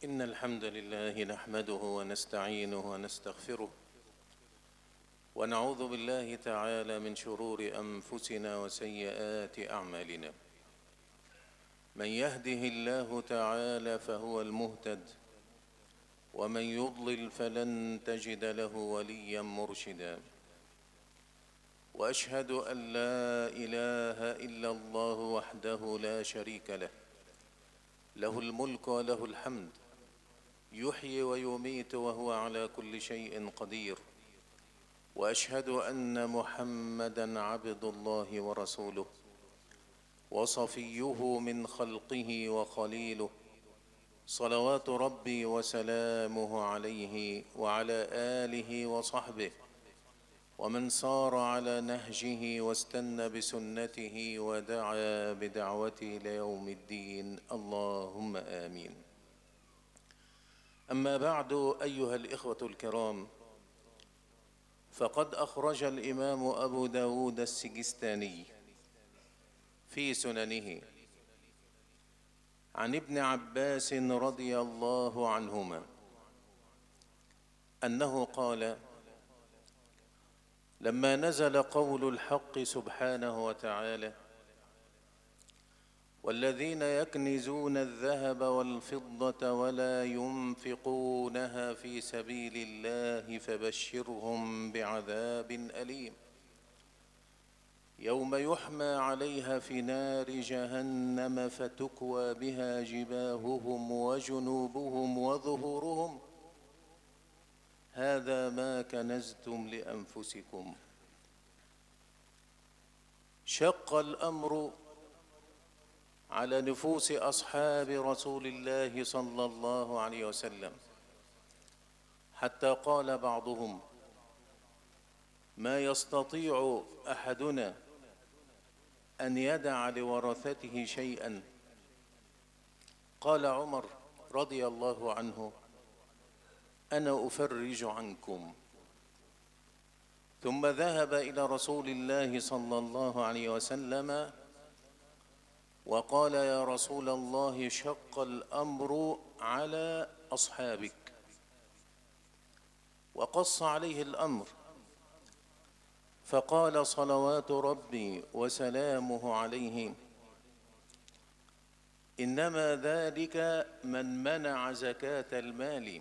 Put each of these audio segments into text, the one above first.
إن الحمد لله نحمده ونستعينه ونستغفره ونعوذ بالله تعالى من شرور أنفسنا وسيئات أعمالنا. من يهده الله تعالى فهو المهتد، ومن يضلل فلن تجد له وليا مرشدا. وأشهد أن لا إله إلا الله وحده لا شريك له، له الملك وله الحمد، يحيي ويميت وهو على كل شيء قدير. وأشهد أن محمدًا عبد الله ورسوله وصفيه من خلقه وخليله، صلوات ربي وسلامه عليه وعلى آله وصحبه ومن صار على نهجه واستنى بسنته ودعا بدعوته إلى يوم الدين، اللهم آمين. أما بعد، أيها الإخوة الكرام، فقد أخرج الإمام أبو داود السجستاني في سننه عن ابن عباس رضي الله عنهما أنه قال: لما نزل قول الحق سبحانه وتعالى: والذين يكنزون الذهب والفضة ولا ينفقونها في سبيل الله فبشرهم بعذاب أليم يوم يحمى عليها في نار جهنم فتكوى بها جباههم وجنوبهم وظهورهم هذا ما كنزتم لأنفسكم. شق الأمر على نفوس أصحاب رسول الله صلى الله عليه وسلم، حتى قال بعضهم: ما يستطيع أحدنا أن يدع لورثته شيئا. قال عمر رضي الله عنه: أنا أفرج عنكم. ثم ذهب إلى رسول الله صلى الله عليه وسلم وقال: يا رسول الله، شق الأمر على أصحابك. وقص عليه الأمر، فقال صلوات ربي وسلامه عليه: إنما ذلك من منع زكاة المال،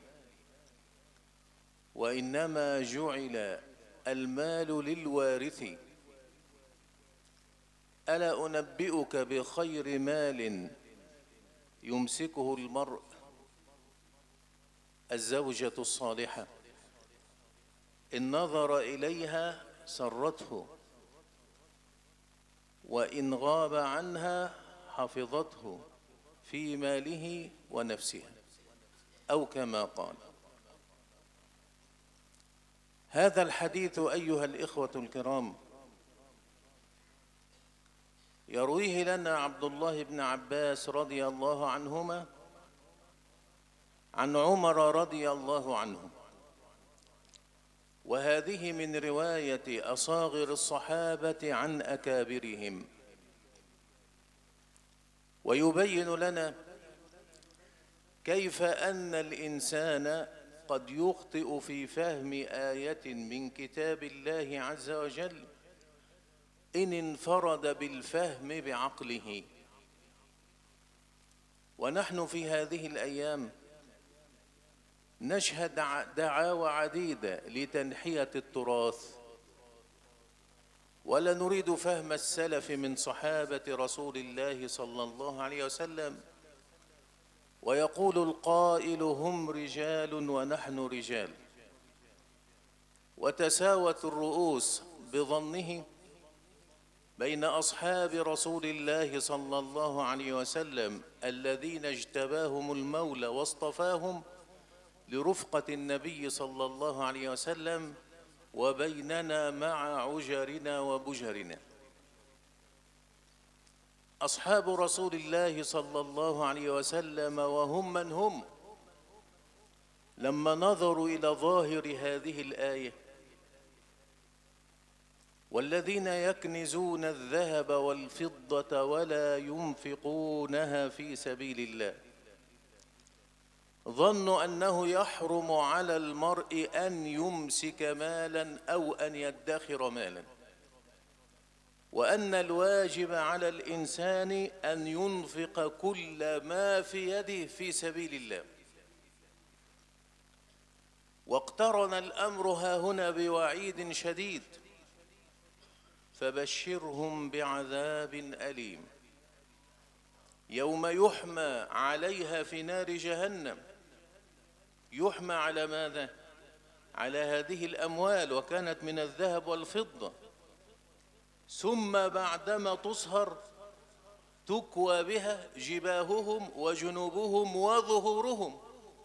وإنما جعل المال للوارث. ألا أنبئك بخير مال يمسكه المرء؟ الزوجة الصالحة، إن نظر إليها سرته، وإن غاب عنها حفظته في ماله ونفسه، أو كما قال. هذا الحديث أيها الإخوة الكرام يرويه لنا عبد الله بن عباس رضي الله عنهما عن عمر رضي الله عنه، وهذه من رواية أصاغر الصحابة عن أكابرهم، ويبين لنا كيف أن الإنسان قد يخطئ في فهم آية من كتاب الله عز وجل إن انفرد بالفهم بعقله. ونحن في هذه الأيام نشهد دعاوى عديدة لتنحية التراث، ولا نريد فهم السلف من صحابة رسول الله صلى الله عليه وسلم. ويقول القائل: هم رجال ونحن رجال. وتساوت الرؤوس بظنه بين أصحاب رسول الله صلى الله عليه وسلم الذين اجتباهم المولى واصطفاهم لرفقة النبي صلى الله عليه وسلم، وبيننا مع عجرنا وبجرنا. أصحاب رسول الله صلى الله عليه وسلم وهم من هم، لما نظروا إلى ظاهر هذه الآية: والذين يكنزون الذهب والفضة ولا ينفقونها في سبيل الله، ظنوا أنه يحرم على المرء أن يمسك مالا أو أن يدخر مالا، وأن الواجب على الإنسان أن ينفق كل ما في يده في سبيل الله. واقترن الأمر هاهنا بوعيد شديد، فبشرهم بعذاب أليم يوم يحمى عليها في نار جهنم. يحمى على ماذا؟ على هذه الأموال، وكانت من الذهب والفضة، ثم بعدما تصهر تكوى بها جباههم وجنوبهم وظهورهم.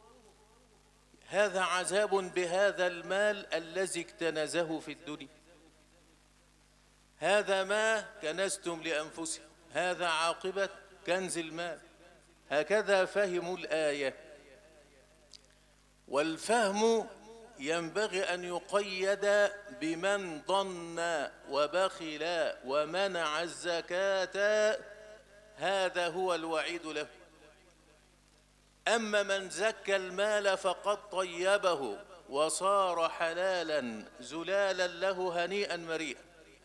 هذا عذاب بهذا المال الذي اكتنزه في الدنيا. هذا ما كنزتم لأنفسكم، هذا عاقبة كنز المال. هكذا فهموا الآية. والفهم ينبغي أن يقيد بمن ضن وبخل ومنع الزكاة، هذا هو الوعيد له. أما من زكى المال فقد طيبه وصار حلالا زلالا له هنيئا مريئا،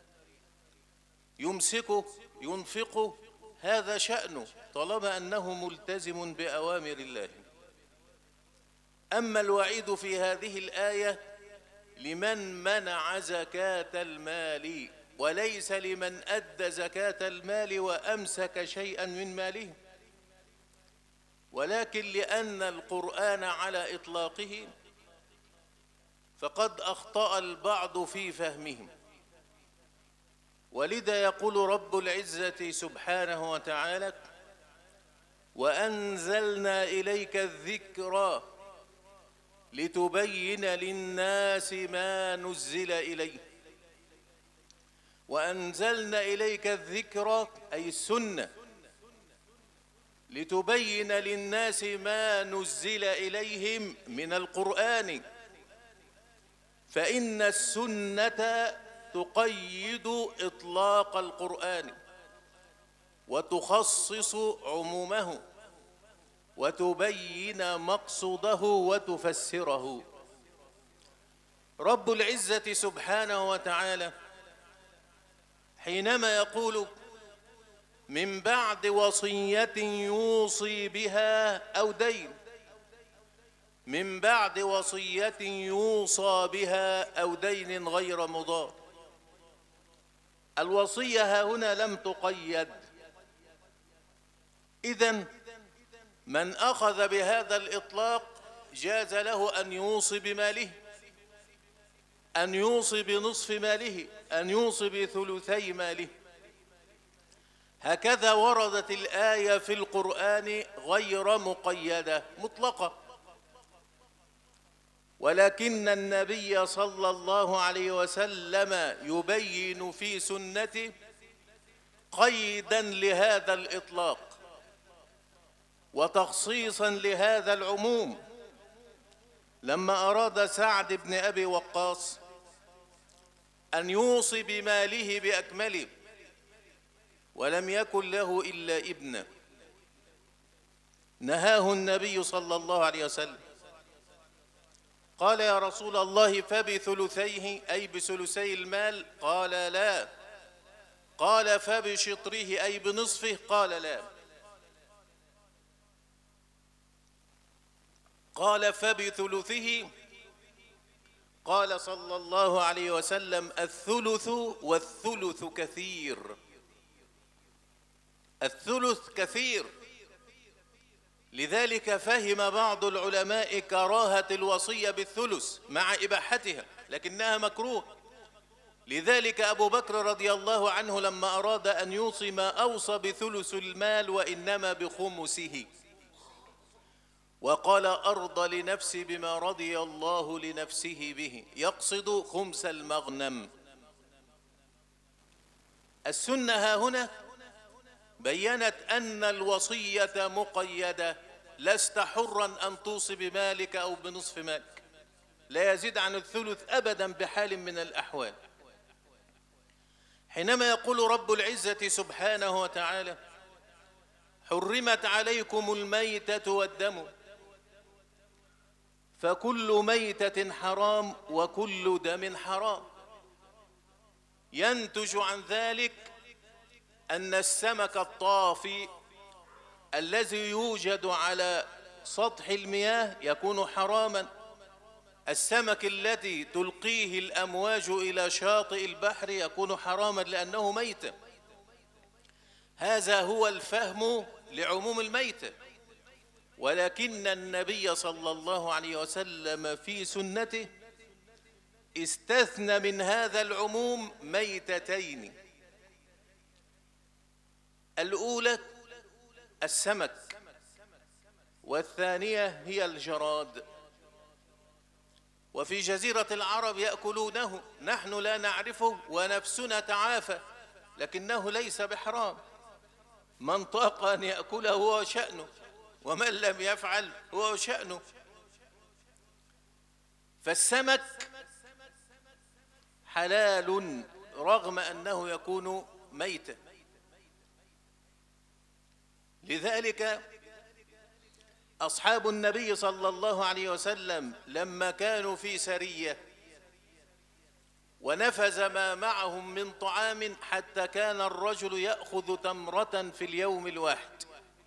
يمسكه ينفقه، هذا شأنه طالما أنه ملتزم بأوامر الله. أما الوعيد في هذه الآية لمن منع زكاة المال، وليس لمن أدى زكاة المال وأمسك شيئا من ماله، ولكن لأن القرآن على إطلاقه فقد أخطأ البعض في فهمهم. ولذا يقول رب العزة سبحانه وتعالى: وأنزلنا إليك الذكر لتبين للناس ما نزل إليه. وأنزلنا إليك الذكر أي السنة لتبين للناس ما نزل إليهم من القرآن، فإن السنة تقيد إطلاق القرآن وتخصص عمومه وتبين مقصوده وتفسره. رب العزة سبحانه وتعالى حينما يقول: من بعد وصية يوصي بها أو دين، من بعد وصية يوصى بها أو دين غير مضار. الوصية هنا لم تقيد. إذن من أخذ بهذا الإطلاق جاز له أن يوصي بماله، أن يوصي بنصف ماله، أن يوصي بثلثي ماله. هكذا وردت الآية في القرآن غير مقيدة، مطلقة. ولكن النبي صلى الله عليه وسلم يبين في سنته قيدا لهذا الإطلاق وتخصيصا لهذا العموم. لما أراد سعد بن أبي وقاص أن يوصي بماله بأكمله ولم يكن له إلا ابنه، نهاه النبي صلى الله عليه وسلم، قال: يا رسول الله فبثلثيه أي بثلثي المال؟ قال: لا. قال: فبشطره أي بنصفه؟ قال: لا. قال: فبثلثه؟ قال صلى الله عليه وسلم: الثلث والثلث كثير. الثلث كثير. لذلك فهم بعض العلماء كراهة الوصية بالثلث مع إباحتها، لكنها مكروه. لذلك أبو بكر رضي الله عنه لما أراد أن يوصي ما أوصى بثلث المال وإنما بخمسه، وقال: أرضى لنفسي بما رضي الله لنفسه به، يقصد خمس المغنم. السنة ها هنا بيّنت أن الوصية مقيدة، لست حرا أن توصي بمالك أو بنصف مالك، لا يزيد عن الثلث أبدا بحال من الأحوال. حينما يقول رب العزة سبحانه وتعالى: حرمت عليكم الميتة والدم فكل ميتة حرام وكل دم حرام. ينتج عن ذلك أن السمك الطافي الذي يوجد على سطح المياه يكون حراما، السمك الذي تلقيه الأمواج إلى شاطئ البحر يكون حراما لأنه ميتة. هذا هو الفهم لعموم الميتة، ولكن النبي صلى الله عليه وسلم في سنته استثنى من هذا العموم ميتتين. الأولى السمك، والثانية هي الجراد. وفي جزيرة العرب يأكلونه، نحن لا نعرفه ونفسنا تعافى، لكنه ليس بحرام. من طاق أن يأكله هو شأنه، ومن لم يفعل هو شأنه. فالسمك حلال رغم أنه يكون ميتا. لذلك أصحاب النبي صلى الله عليه وسلم لما كانوا في سرية ونفذ ما معهم من طعام حتى كان الرجل يأخذ تمرة في اليوم الواحد،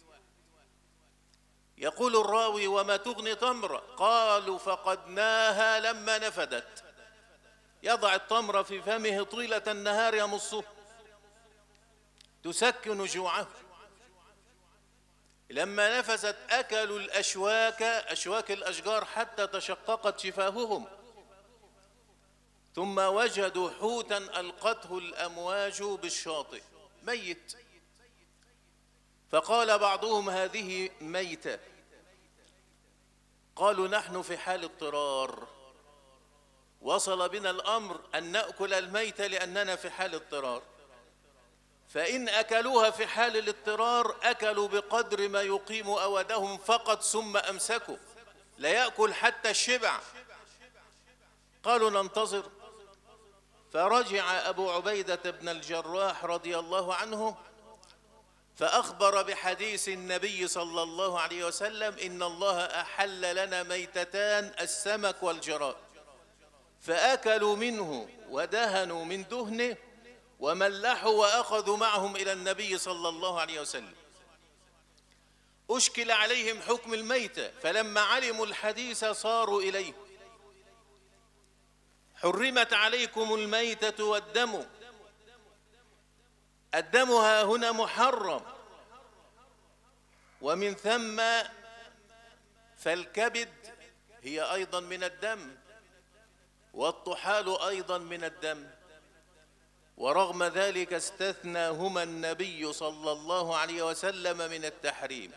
يقول الراوي: وما تغني تمرة؟ قالوا: فقدناها لما نفدت. يضع التمرة في فمه طيلة النهار يمصه، تسكن جوعه. لما نفذت أكلوا الأشواك، أشواك الأشجار، حتى تشققت شفاههم، ثم وجدوا حوتا ألقته الأمواج بالشاطئ ميت. فقال بعضهم: هذه ميتة. قالوا: نحن في حال اضطرار، وصل بنا الأمر أن نأكل الميتة لأننا في حال اضطرار. فإن أكلوها في حال الاضطرار أكلوا بقدر ما يقيم أودهم فقط ثم أمسكوا، لا يأكل حتى الشبع. قالوا: ننتظر. فرجع أبو عبيدة بن الجراح رضي الله عنه فأخبر بحديث النبي صلى الله عليه وسلم: إن الله أحل لنا ميتتان، السمك والجراد. فأكلوا منه ودهنوا من دهنه وملحوا وأخذوا معهم إلى النبي صلى الله عليه وسلم. أشكل عليهم حكم الميتة، فلما علموا الحديث صاروا إليه: حرمت عليكم الميتة والدم. الدم ها هنا محرم، ومن ثم فالكبد هي أيضا من الدم، والطحال أيضا من الدم. ورغم ذلك استثناهما النبي صلى الله عليه وسلم من التحريم.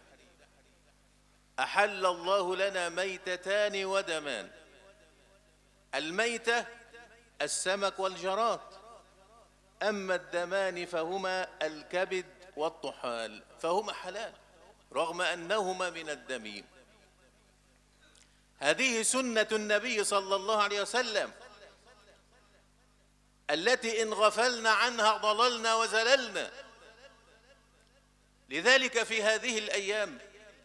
أحل الله لنا ميتتان ودمان: الميتة السمك والجراد، أما الدمان فهما الكبد والطحال، فهما حلال رغم أنهما من الدم. هذه سنة النبي صلى الله عليه وسلم التي إن غفلنا عنها ضللنا وزللنا. لذلك في هذه الأيام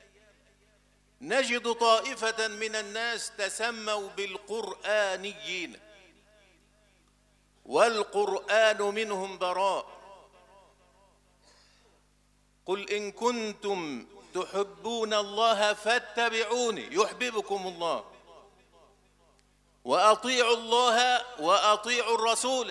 نجد طائفة من الناس تسموا بالقرآنيين، والقرآن منهم براء. قل إن كنتم تحبون الله فاتبعوني يحببكم الله، وأطيعوا الله وأطيعوا الرسول،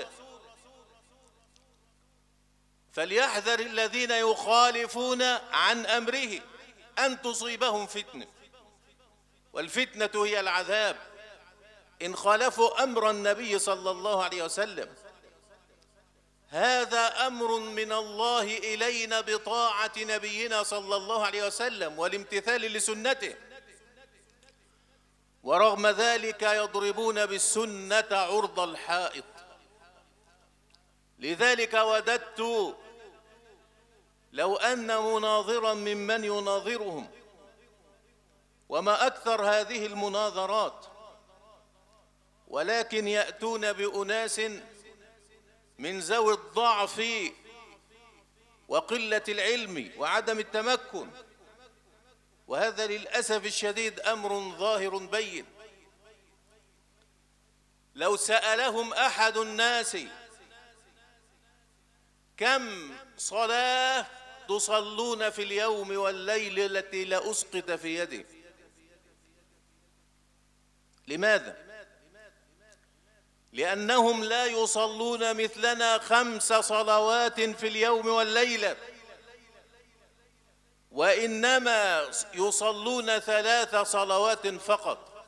فليحذر الذين يخالفون عن أمره أن تصيبهم فتنة، والفتنة هي العذاب إن خالفوا أمر النبي صلى الله عليه وسلم. هذا أمر من الله إلينا بطاعة نبينا صلى الله عليه وسلم والامتثال لسنته، ورغم ذلك يضربون بالسنة عرض الحائط. لذلك وددت لو أن مناظرا ممن يناظرهم، وما أكثر هذه المناظرات، ولكن يأتون بأناس من ذوي الضعف وقلة العلم وعدم التمكن، وهذا للأسف الشديد أمر ظاهر بين. لو سألهم أحد الناس كم صلاة تصلون في اليوم والليل التي لأسقط في يده. لماذا؟ لأنهم لا يصلون مثلنا 5 صلوات في اليوم والليلة، وإنما يصلون 3 صلوات فقط.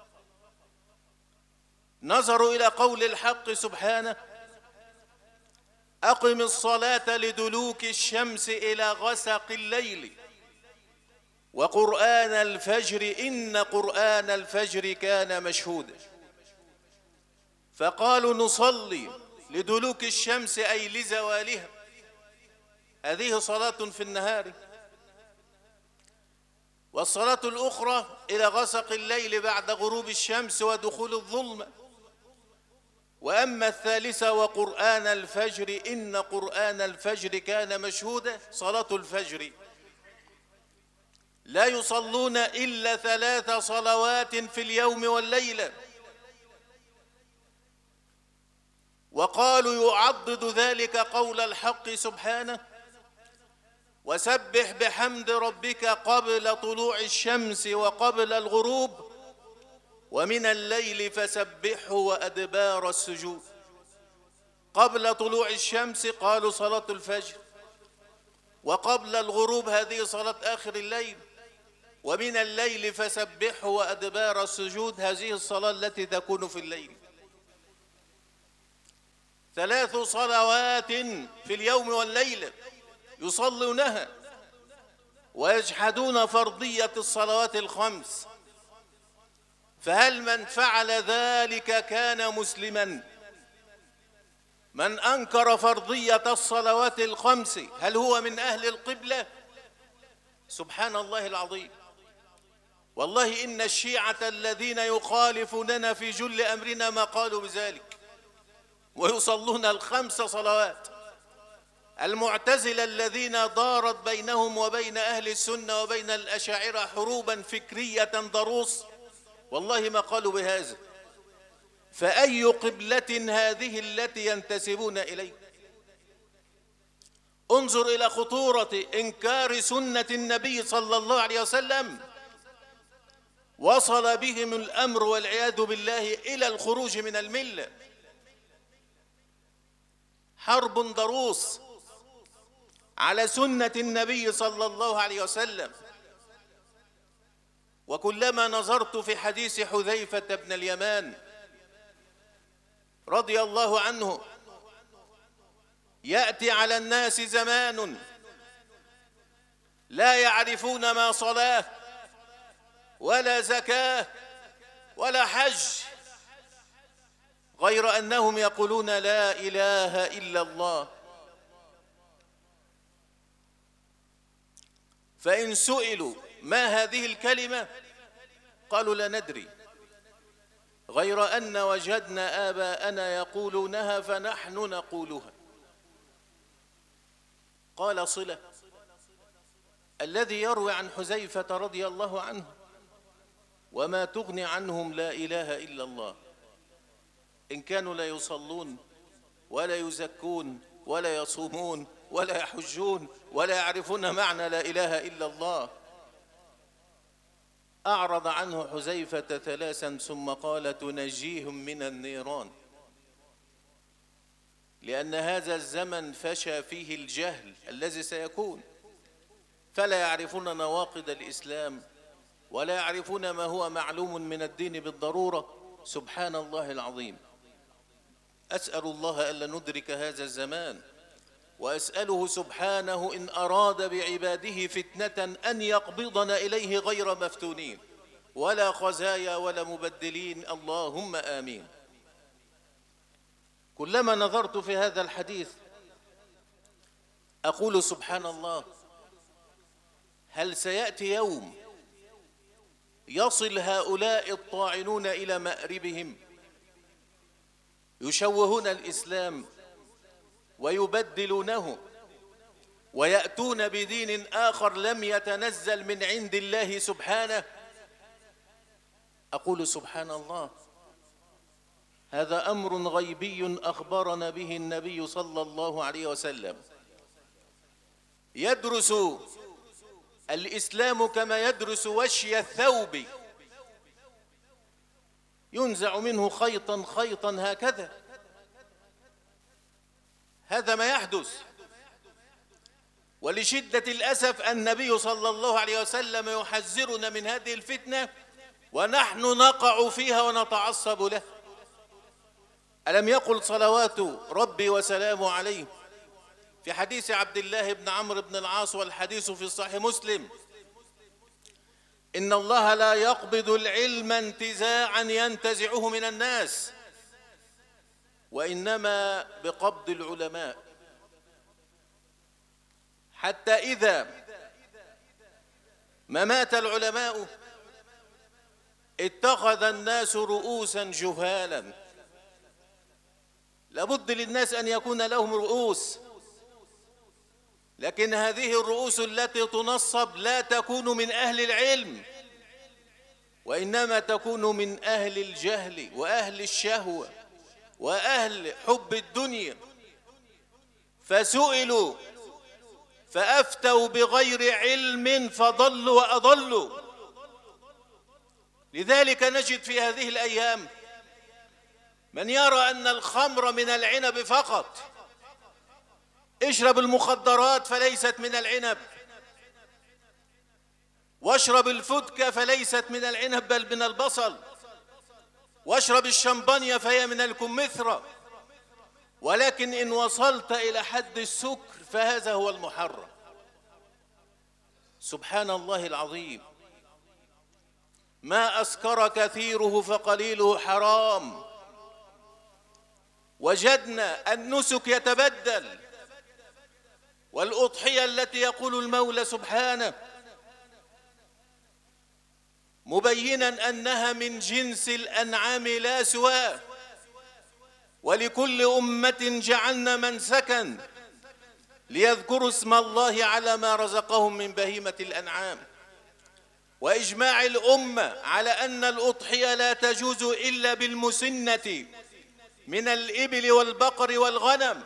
نظروا إلى قول الحق سبحانه: أقم الصلاة لدلوك الشمس إلى غسق الليل وقرآن الفجر إن قرآن الفجر كان مشهودا. فقالوا نصلي لدلوك الشمس أي لزوالها، هذه صلاة في النهار، والصلاة الأخرى إلى غسق الليل بعد غروب الشمس ودخول الظلمة. وأما الثالثة وقرآن الفجر إن قرآن الفجر كان مشهودا، صلاة الفجر لا يصلون إلا 3 صلوات في اليوم والليلة. وقالوا يعضد ذلك قول الحق سبحانه: وسبح بحمد ربك قبل طلوع الشمس وقبل الغروب ومن الليل فسبحه وأدبار السجود. قبل طلوع الشمس قالوا صلاة الفجر، وقبل الغروب هذه صلاة آخر الليل، ومن الليل فسبحه وأدبار السجود هذه الصلاة التي تكون في الليل. 3 صلوات في اليوم والليلة يصلونها، ويجحدون فرضية الصلوات ال5. فهل من فعل ذلك كان مسلما؟ من أنكر فرضية الصلوات ال5 هل هو من أهل القبلة؟ سبحان الله العظيم. والله إن الشيعة الذين يخالفوننا في جل أمرنا ما قالوا بذلك، ويصلون ال5 صلوات. المعتزلة الذين دارت بينهم وبين أهل السنة وبين الأشاعرة حروبا فكرية ضروس، والله ما قالوا بهذا. فأي قبلة هذه التي ينتسبون إليه؟ انظر إلى خطورة إنكار سنة النبي صلى الله عليه وسلم. وصل بهم الأمر والعياذ بالله إلى الخروج من الملة. حرب ضروس على سنة النبي صلى الله عليه وسلم. وكلما نظرت في حديث حذيفة بن اليمان رضي الله عنه، يأتي على الناس زمان لا يعرفون ما صلاة ولا زكاة ولا حج، غير أنهم يقولون لا إله إلا الله. فإن سئلوا ما هذه الكلمة قالوا لا ندري، غير أن وجدنا آباءنا يقولونها فنحن نقولها. قال صلة الذي يروي عن حذيفة رضي الله عنه: وما تغني عنهم لا إله إلا الله، إن كانوا لا يصلون ولا يزكون ولا يصومون ولا يحجون ولا يعرفون معنى لا إله إلا الله. أعرض عنه حذيفة 3 ثم قال: تنجيهم من النيران، لأن هذا الزمن فشى فيه الجهل الذي سيكون، فلا يعرفون نواقض الإسلام ولا يعرفون ما هو معلوم من الدين بالضرورة. سبحان الله العظيم. أسأل الله ألا ندرك هذا الزمان، وأسأله سبحانه إن أراد بعباده فتنة أن يقبضنا إليه غير مفتونين ولا خزايا ولا مبدلين، اللهم آمين. كلما نظرت في هذا الحديث أقول سبحان الله، هل سيأتي يوم يصل هؤلاء الطاعنون إلى مأربهم يشوهون الإسلام ويبدلونه ويأتون بدين آخر لم يتنزل من عند الله سبحانه؟ أقول سبحان الله، هذا أمر غيبي أخبرنا به النبي صلى الله عليه وسلم. يدرس الإسلام كما يدرس وشي الثوب، ينزع منه خيطا خيطا هكذا. هذا ما يحدث. ولشدة الأسف النبي صلى الله عليه وسلم يحذرنا من هذه الفتنة ونحن نقع فيها ونتعصب له. ألم يقل صلوات ربي وسلامه عليه في حديث عبد الله بن عمرو بن العاص والحديث في صحيح مسلم: إن الله لا يقبض العلم انتزاعا ينتزعه من الناس، وإنما بقبض العلماء، حتى إذا ما مات العلماء اتخذ الناس رؤوسا جهالا. لابد للناس أن يكون لهم رؤوس، لكن هذه الرؤوس التي تنصب لا تكون من أهل العلم، وإنما تكون من أهل الجهل وأهل الشهوة وأهل حب الدنيا. فسئلوا فأفتوا بغير علم فضلوا وأضلوا. لذلك نجد في هذه الأيام من يرى أن الخمر من العنب فقط، اشرب المخدرات فليست من العنب، واشرب الفودكا فليست من العنب بل من البصل، واشرب الشمبانيا فهي من الكمثرى. ولكن إن وصلت إلى حد السكر فهذا هو المحرم. سبحان الله العظيم. ما أسكر كثيره فقليله حرام. وجدنا النسك يتبدل، والأضحية التي يقول المولى سبحانه مبينا أنها من جنس الأنعام لا سواه، ولكل أمة جعلنا منسكا ليذكروا اسم الله على ما رزقهم من بهيمة الأنعام. وإجماع الأمة على أن الأضحية لا تجوز إلا بالمسنة من الإبل والبقر والغنم.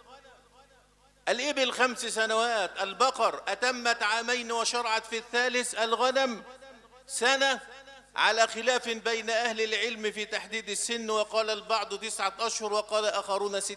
الإبل 5 سنوات، البقر أتمت 2 وشرعت في الثالث، الغنم 1 سنة، على خلاف بين أهل العلم في تحديد السن، وقال البعض 9 أشهر وقال آخرون 6.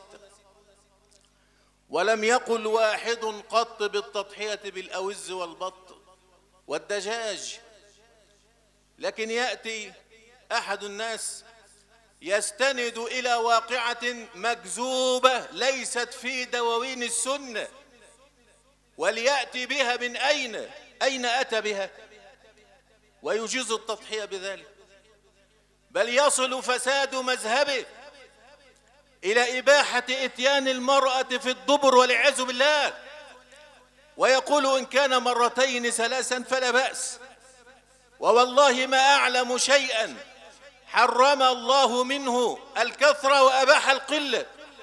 ولم يقل واحد قط بالتضحية بالأوز والبط والدجاج. لكن يأتي أحد الناس يستند إلى واقعة مكذوبة ليست في دواوين السنة، وليأتي بها من أين أتى بها؟ ويجيز التضحية بذلك، بل يصل فساد مذهبه إلى إباحة إتيان المرأة في الدبر والعياذ بالله، ويقول إن كان 2 3 فلا بأس. ووالله ما أعلم شيئا حرم الله منه الكثرة وأباح القلة.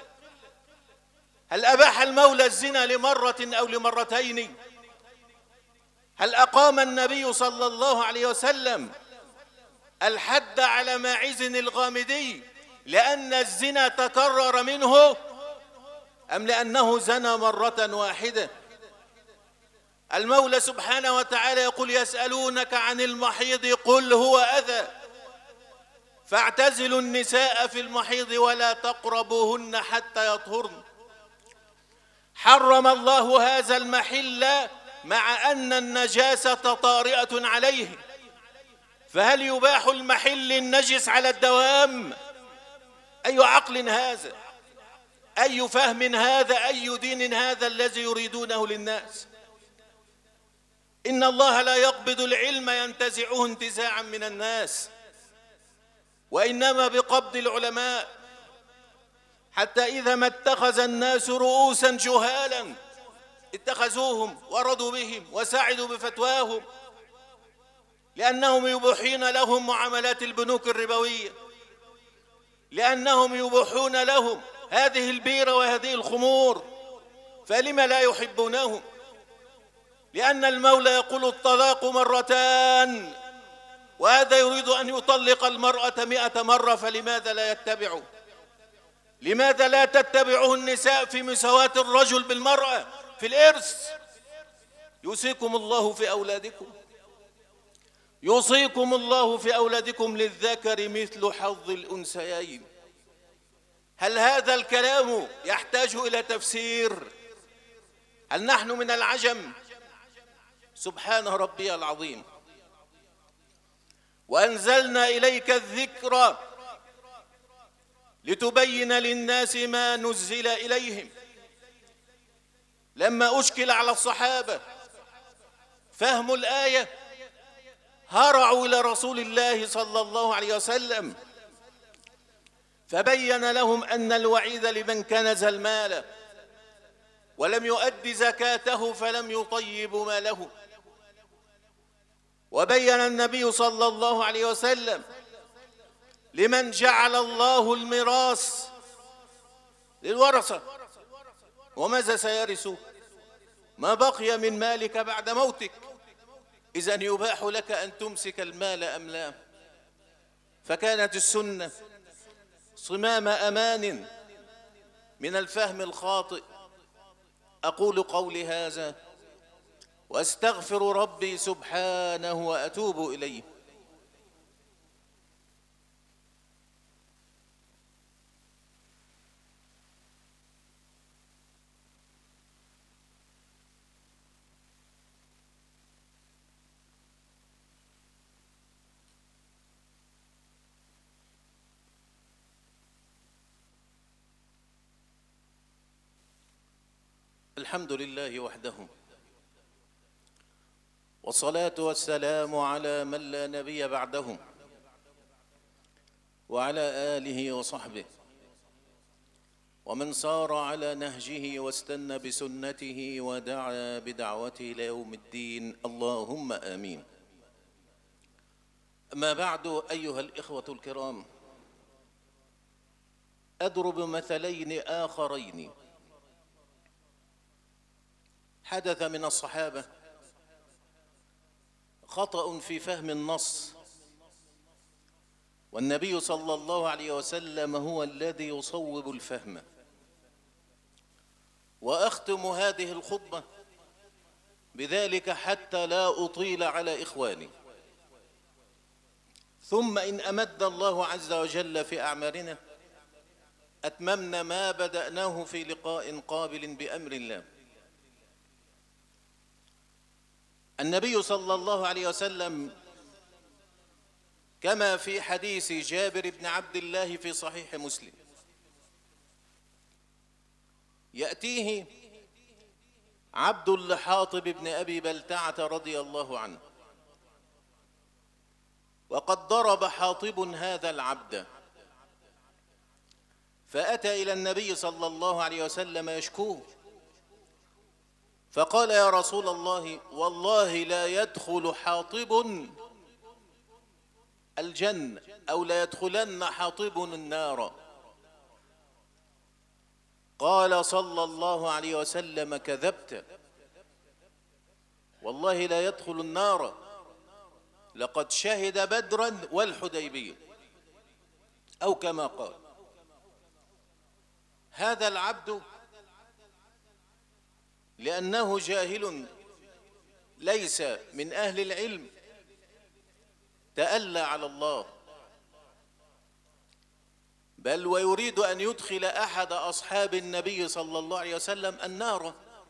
هل أباح المولى الزنا لمرة أو لمرتين؟ هل أقام النبي صلى الله عليه وسلم الحد على ماعز الغامدي لأن الزنا تكرر منه، أم لأنه زنى مرة واحدة؟ المولى سبحانه وتعالى يقول يسألونك عن المحيض قل هو أذى فاعتزلوا النساء في المحيض ولا تقربوهن حتى يطهرن. حرم الله هذا المحل مع أن النجاسة طارئة عليه، فهل يباح المحل النجس على الدوام؟ أي عقل هذا؟ أي فهم هذا؟ أي دين هذا الذي يريدونه للناس؟ إن الله لا يقبض العلم ينتزعه انتزاعا من الناس، وإنما بقبض العلماء، حتى إذا ما اتخذ الناس رؤوسا جهالا اتخذوهم ورضوا بهم وسعدوا بفتواهم، لأنهم يبوحون لهم معاملات البنوك الربوية، لأنهم يبوحون لهم هذه البيرة وهذه الخمور، فلم لا يحبونهم؟ لأن المولى يقول الطلاق 2 وهذا يريد أن يطلق المرأة 100 مرة، فلماذا لا يتبع؟ لماذا لا تتبعه النساء في مساواة الرجل بالمرأة في الإرث؟ يوصيكم الله في أولادكم، يوصيكم الله في أولادكم للذكر مثل حظ الأنثيين. هل هذا الكلام يحتاج إلى تفسير؟ هل نحن من العجم؟ سبحان ربي العظيم. وأنزلنا إليك الذكر لتبين للناس ما نزل إليهم. لما أشكل على الصحابة فهم الآية هرعوا إلى رسول الله صلى الله عليه وسلم فبين لهم أن الوعيد لمن كنز المال ولم يؤد زكاته فلم يطيب ماله. وبين النبي صلى الله عليه وسلم لمن جعل الله الميراث للورثة وماذا سيرثوا؟ ما بقي من مالك بعد موتك. إذن يباح لك أن تمسك المال أم لا. فكانت السنة صمام أمان من الفهم الخاطئ. أقول قولي هذا وأستغفر ربي سبحانه وأتوب إليه. الحمد لله وحده، والصلاة والسلام على من لا نبي بعده، وعلى آله وصحبه ومن سار على نهجه واستنى بسنته ودعا بدعوته إلى يوم الدين، اللهم آمين. أما بعد، أيها الإخوة الكرام، أضرب مثلين آخرين حدث من الصحابة خطأ في فهم النص، والنبي صلى الله عليه وسلم هو الذي يصوب الفهم. وأختم هذه الخطبة بذلك حتى لا أطيل على إخواني. ثم إن أمد الله عز وجل في أعمارنا أتممنا ما بدأناه في لقاء قابل بأمر الله. النبي صلى الله عليه وسلم كما في حديث جابر بن عبد الله في صحيح مسلم يأتيه عبد لحاطب بن أبي بلتعة رضي الله عنه، وقد ضرب حاطب هذا العبد، فأتى إلى النبي صلى الله عليه وسلم يشكوه، فقال: يا رسول الله، والله لا يدخل حاطب الجنة، أو لا يدخلن حاطب النار. قال صلى الله عليه وسلم: كذبت، والله لا يدخل النار، لقد شهد بدرا والحديبية، أو كما قال. هذا العبد لأنه جاهل ليس من أهل العلم تألى على الله، بل ويريد أن يدخل أحد أصحاب النبي صلى الله عليه وسلم النار.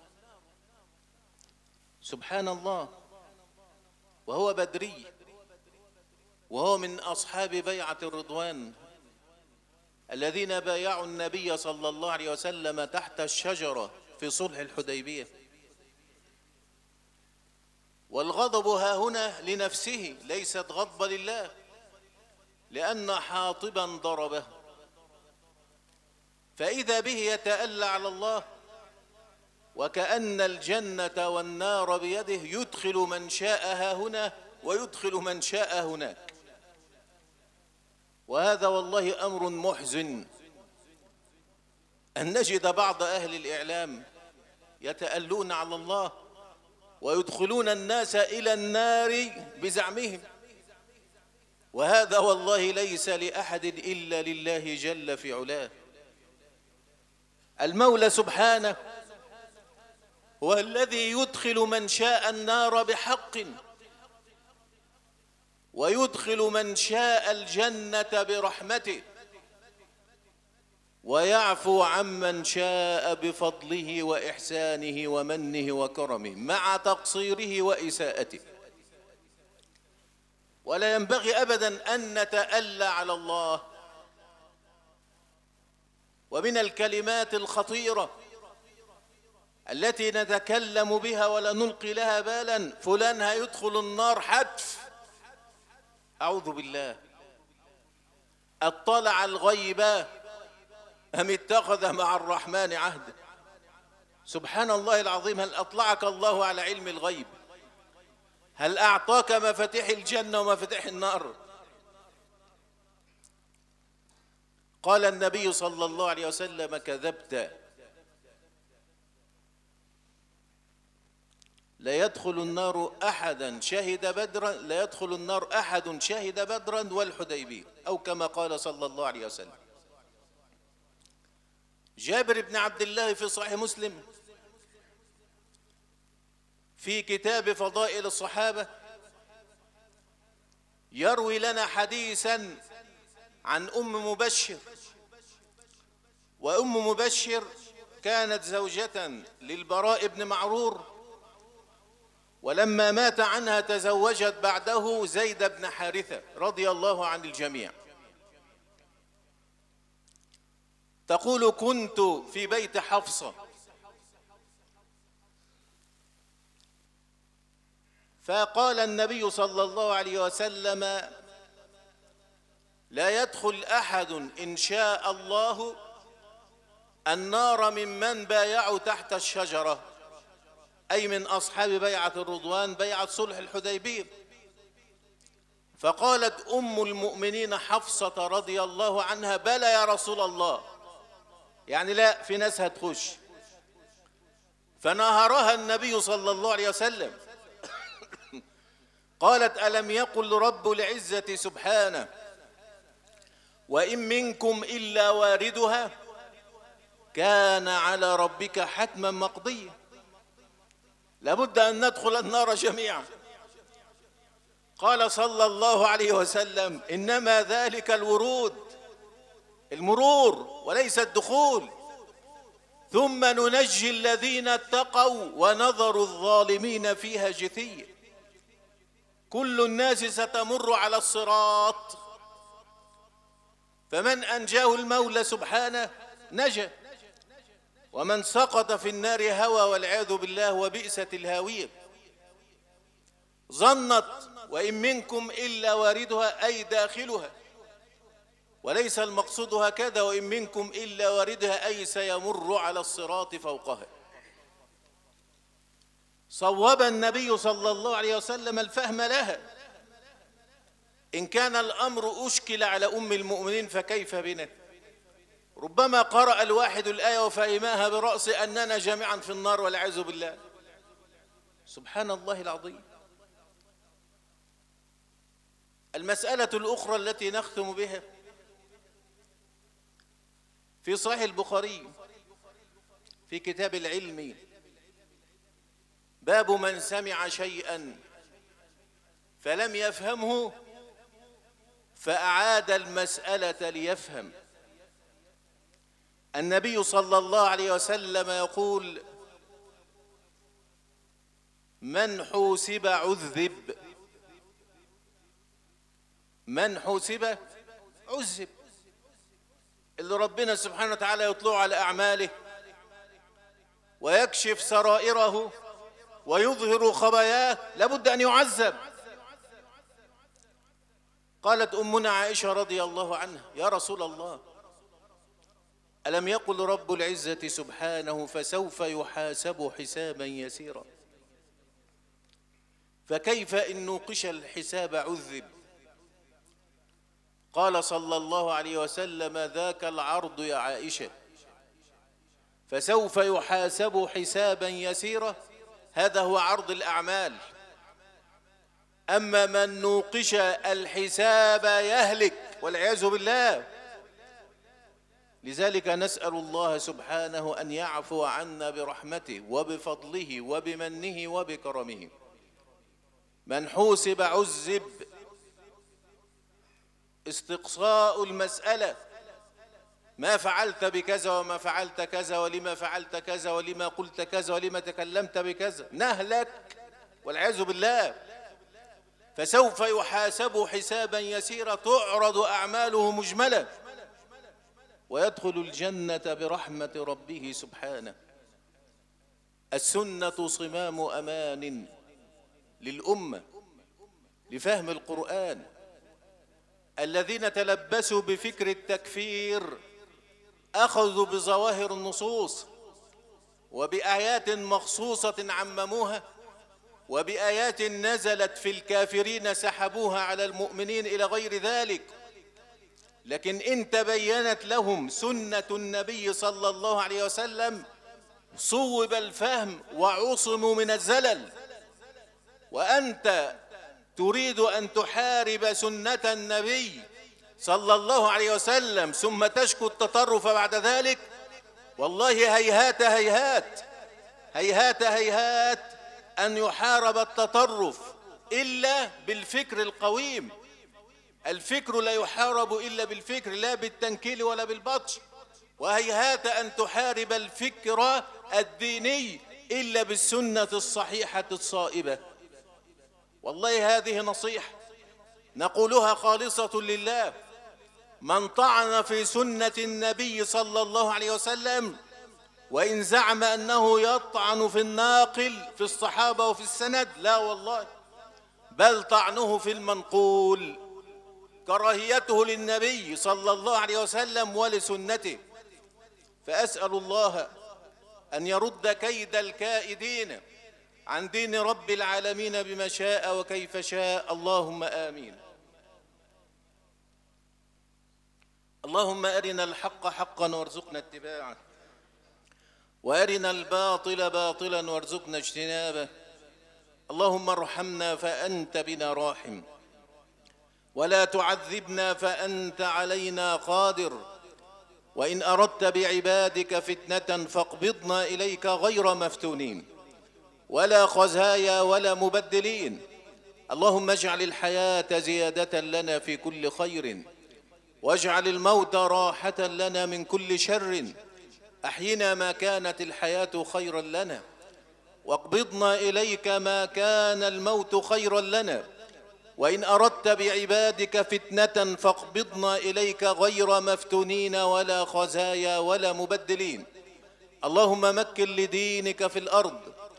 سبحان الله، وهو بدري، وهو من أصحاب بيعة الرضوان الذين بايعوا النبي صلى الله عليه وسلم تحت الشجرة في صلح الحديبية. والغضب ها هنا لنفسه، ليست غضبة لله، لأن حاطبا ضربه، فإذا به يتألى على الله، وكأن الجنة والنار بيده، يدخل من شاء ها هنا ويدخل من شاء هناك. وهذا والله أمر محزن أن نجد بعض أهل الإعلام يتألون على الله ويدخلون الناس إلى النار بزعمهم، وهذا والله ليس لأحد إلا لله جل في علاه. المولى سبحانه هو الذي يدخل من شاء النار بحق، ويدخل من شاء الجنة برحمته، ويعفو عمن شاء بفضله وإحسانه ومنه وكرمه مع تقصيره وإساءته. ولا ينبغي أبدا أن نتألى على الله. ومن الكلمات الخطيرة التي نتكلم بها ولا نلقي لها بالا: فلان هيدخل النار حتف. أعوذ بالله. اطلع الغيب أم اتخذ مع الرحمن عهدا. سبحان الله العظيم، هل أطلعك الله على علم الغيب؟ هل أعطاك مفاتيح الجنة ومفاتيح النار؟ قال النبي صلى الله عليه وسلم: كذبت، لا يدخل النار أحدا شهد بدرا، لا يدخل النار أحد شهد بدرا والحديبية، أو كما قال صلى الله عليه وسلم. جابر بن عبد الله في صحيح مسلم في كتاب فضائل الصحابة يروي لنا حديثا عن أم مبشر. وأم مبشر كانت زوجة للبراء بن معرور، ولما مات عنها تزوجت بعده زيد بن حارثة رضي الله عن الجميع. تقول: كنت في بيت حفصة فقال النبي صلى الله عليه وسلم: لا يدخل أحد إن شاء الله النار ممن بايعوا تحت الشجرة، أي من أصحاب بيعة الرضوان، بيعة صلح الحديبية. فقالت أم المؤمنين حفصة رضي الله عنها: بلى يا رسول الله، يعني لا، في ناس هتخش. فنهرها النبي صلى الله عليه وسلم. قالت: ألم يقل رب العزة سبحانه: وإن منكم إلا واردها كان على ربك حتما مقضيا. لابد أن ندخل النار جميعا. قال صلى الله عليه وسلم: إنما ذلك الورود، المرور وليس الدخول. ثم ننجي الذين اتقوا ونذر الظالمين فيها جثيا. كل الناس ستمر على الصراط، فمن أنجاه المولى سبحانه نجا، ومن سقط في النار هوى والعياذ بالله، وبئست الهاوية. ظنت وإن منكم إلا واردها، أي داخلها، وليس المقصود هكذا: وإن منكم إلا واردها أي سيمر على الصراط فوقها. صوب النبي صلى الله عليه وسلم الفهم لها. إن كان الأمر أشكل على أم المؤمنين فكيف بنا؟ ربما قرأ الواحد الآية وفهمها برأس أننا جميعا في النار والعياذ بالله. سبحان الله العظيم. المسألة الأخرى التي نختم بها في صحيح البخاري في كتاب العلم، باب من سمع شيئا فلم يفهمه فأعاد المسألة ليفهم. النبي صلى الله عليه وسلم يقول: من حوسب عذب، من حوسب عذب. اللي ربنا سبحانه وتعالى يطلع على أعماله ويكشف سرائره ويظهر خباياه لابد أن يعذب. قالت أمنا عائشة رضي الله عنها: يا رسول الله، ألم يقل رب العزة سبحانه: فسوف يحاسب حسابا يسيرا؟ فكيف إن نوقش الحساب عذب؟ قال صلى الله عليه وسلم: ذاك العرض يا عائشة، فسوف يحاسب حسابا يسيرا، هذا هو عرض الأعمال. أما من نوقش الحساب يهلك والعياذ بالله. لذلك نسأل الله سبحانه أن يعفو عنا برحمته وبفضله وبمنه وبكرمه. من حوسب عذب. استقصاء المسألة، ما فعلت بكذا وما فعلت كذا ولما فعلت كذا ولما قلت كذا ولما تكلمت بكذا، نهلك والعياذ بالله. فسوف يحاسب حسابا يسيرا تعرض أعماله مجملة ويدخل الجنة برحمة ربه سبحانه. السنة صمام أمان للأمة لفهم القرآن. الذين تلبسوا بفكر التكفير أخذوا بظواهر النصوص وبآيات مخصوصة عمموها، وبآيات نزلت في الكافرين سحبوها على المؤمنين إلى غير ذلك. لكن إن تبينت لهم سنة النبي صلى الله عليه وسلم صوب الفهم وعصموا من الزلل. وأنت تريد أن تحارب سنة النبي صلى الله عليه وسلم ثم تشكو التطرف بعد ذلك، والله هيهات هيهات هيهات هيهات أن يحارب التطرف إلا بالفكر القويم. الفكر لا يحارب إلا بالفكر، لا بالتنكيل ولا بالبطش. وهيهات أن تحارب الفكر الديني إلا بالسنة الصحيحة الصائبة. والله هذه نصيحة نقولها خالصة لله. من طعن في سنة النبي صلى الله عليه وسلم وإن زعم أنه يطعن في الناقل في الصحابة وفي السند، لا والله، بل طعنه في المنقول، كراهيته للنبي صلى الله عليه وسلم ولسنته. فأسأل الله أن يرد كيد الكائدين عن دين رب العالمين بما شاء وكيف شاء. اللهم آمين. اللهم أرنا الحق حقا وارزقنا اتباعه، وأرنا الباطل باطلا وارزقنا اجتنابه. اللهم ارحمنا فأنت بنا راحم، ولا تعذبنا فأنت علينا قادر. وإن أردت بعبادك فتنة فاقبضنا إليك غير مفتونين ولا خزايا ولا مبدلين. اللهم اجعل الحياة زيادة لنا في كل خير، واجعل الموت راحة لنا من كل شر. أحينا ما كانت الحياة خيرا لنا، واقبضنا إليك ما كان الموت خيرا لنا. وإن أردت بعبادك فتنة فاقبضنا إليك غير مفتونين ولا خزايا ولا مبدلين. اللهم مكن لدينك في الأرض،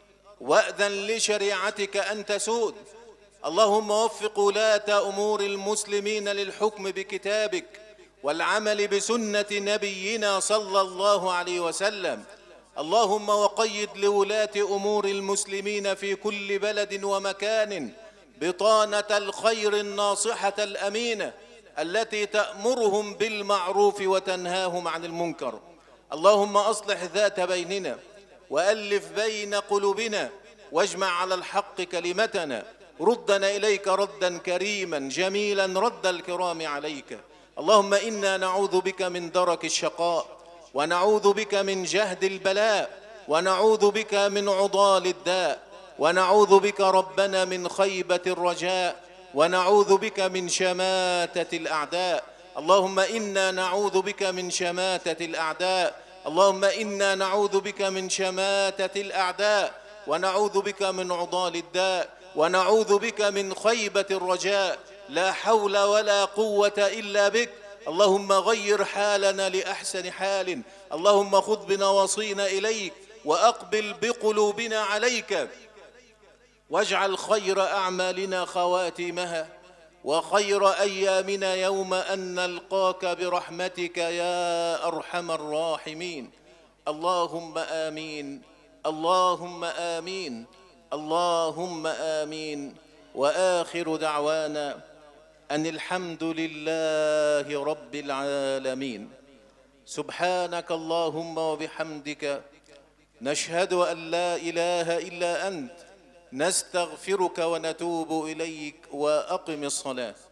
وأذن لشريعتك أن تسود. اللهم وفق ولاة أمور المسلمين للحكم بكتابك والعمل بسنة نبينا صلى الله عليه وسلم. اللهم وقيد لولاة أمور المسلمين في كل بلد ومكان بطانة الخير الناصحة الأمينة التي تأمرهم بالمعروف وتنهاهم عن المنكر. اللهم أصلح ذات بيننا وألف بين قلوبنا واجمع على الحق كلمتنا. ردنا إليك ردا كريما جميلا رد الكرام عليك. اللهم إنا نعوذ بك من درك الشقاء، ونعوذ بك من جهد البلاء، ونعوذ بك من عضال الداء، ونعوذ بك ربنا من خيبة الرجاء، ونعوذ بك من شماتة الأعداء. اللهم إنا نعوذ بك من شماتة الأعداء. اللهم إنا نعوذ بك من شماتة الأعداء، ونعوذ بك من عضال الداء، ونعوذ بك من خيبة الرجاء. لا حول ولا قوة إلا بك. اللهم غير حالنا لأحسن حال. اللهم خذ بنواصينا إليك وأقبل بقلوبنا عليك، واجعل خير أعمالنا خواتيمها، وخير أيامنا يوم أن نلقاك برحمتك يا أرحم الراحمين. اللهم آمين، اللهم آمين، اللهم آمين. وآخر دعوانا أن الحمد لله رب العالمين. سبحانك اللهم وبحمدك، نشهد أن لا إله إلا أنت، نستغفرك ونتوب إليك. وأقم الصلاة.